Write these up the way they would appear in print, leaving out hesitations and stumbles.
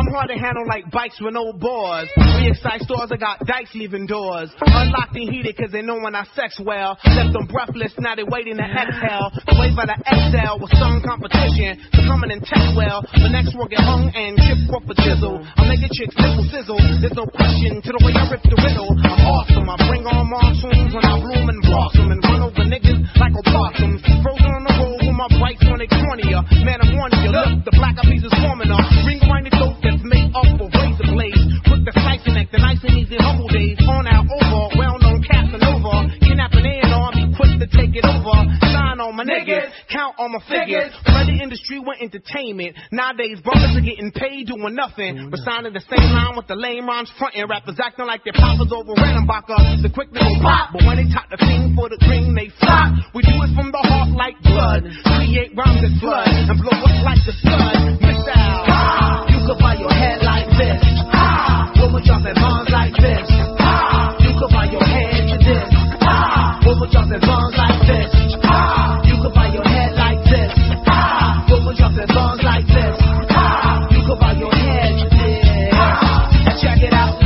hard to handle like bikes with no bores. We excite stores, I got dykes leaving doors. Unlocked and heated cause they know when I sex well. Left them breathless, now they waiting to exhale. The wave by the XL was some competition. So coming and test well. The next will get hung and chip off a chisel. I make a chick nipple sizzle. There's no question to the way I rip the riddle. I'm awesome, I bring on monsoons when I bloom and blossom. And run over niggas like opossums. Frozen on the road with my brights on their cornea. Man, I'm warning you, look, the black eyed peas is forming up. Ring around the dope that's made up for razor blades. Put the slice and act the nice and easy humble days. On out over, well-known Casanova. Kidnapping A&R, be quick to take it over. Shine on my niggas, count on my figures. Spread the industry with entertainment. Nowadays, brothers are getting paid doing nothing. But signing the same line with the lame rhymes frontin'. Rappers acting like their poppers over Redenbacher. The quick to go pop, but when they top the thing for the green, they flop. We do it from the heart like blood. Create rhymes that flood and blow up like the sun. Miss out. You could buy your head like this. When we're dropping bombs like this. You could buy your head to this. When we're dropping bombs like this. You could buy your head like this. When we're dropping bombs like this. You could buy your head to this. Now check it out.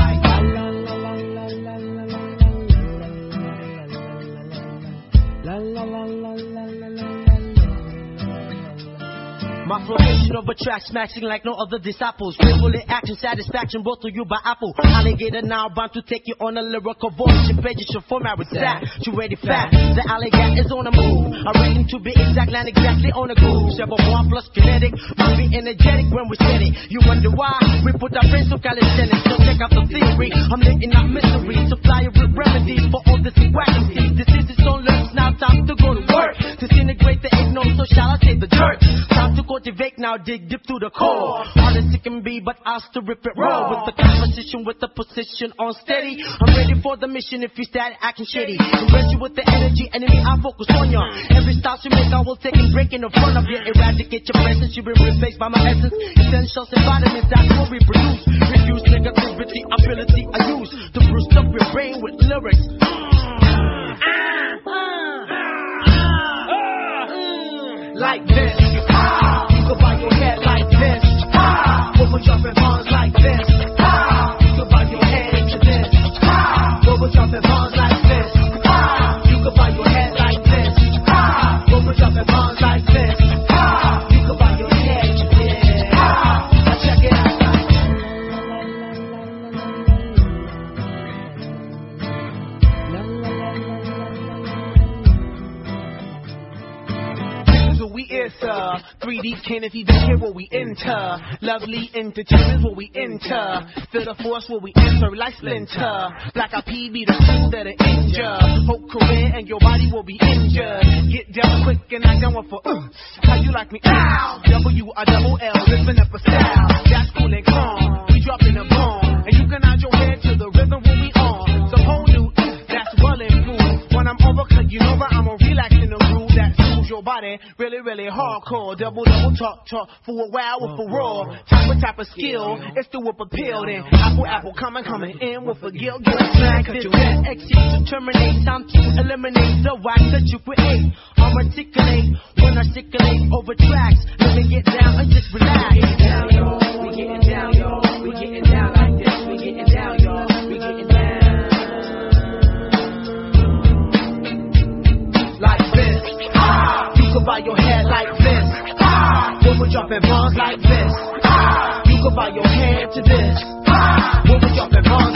My formation of a track smashing like no other disciples. Full action, satisfaction brought to you by Apple. Alligator now bound to take you on a lyrical voice. Your pages, your format with that. You ready fat? The alligator is on the move. I'm ready to be exact, land exactly on the groove. 7-1 plus kinetic. Might be energetic when we set it. You wonder why we put our brains to calisthenics. So check out the theory. I'm letting out misery. Supply with remedies for all this wacky. This is its own lyrics. Now time to go to work. Disintegrate the ignorance, so shall I say the dirt. Time to cultivate now, dig deep to the core. Hard as it can be, but I'll still rip it raw. With the composition, with the position on steady. I'm ready for the mission. If you start acting shitty, I'm ready with the energy, enemy, I'll focus on ya. Every style you make, I will take and break in the front of you. Eradicate your presence, you've been replaced by my essence. Essentials and vitamins, that's what we produce. Refuse negativity, ability I use to boost up your brain with lyrics. Like this. You could buy your head like this. When we're dropping bombs like this. You could buy your head to this. When we're dropping bombs like this. You could buy your head like this. When we're dropping bombs like this. You could buy your head to this. Now check it out. We enter 3D can't even hear what we enter. Lovely entertainment what we enter. Feel the force what we enter like splinter. Black eyed pea be the crew that are injured. Whole career and your body will be injured. Get down quick and I done one for how you like me? Ow! W-I-double-L living up a style. That's cool and calm. We dropping a bomb and you can nod your head to the rhythm when we on. Some whole new that's well improved. When I'm over, cause you know that I'm a relax in the groove that soothes your body. Really, really hardcore. Double talk for a while with a roar. Type of skill. It's the whip appeal. Then apple coming in with a gill. Get smack this that exit to terminate. Time to eliminate the wax that you create. I'm articulate when I circulate over tracks. Let me get down and just relax. We getting down, y'all. We getting down, y'all. We getting down like this. We getting down, y'all. We getting down. Like this. You could buy your head like this. When we're dropping bombs like this. You could buy your head to this. When we're dropping bombs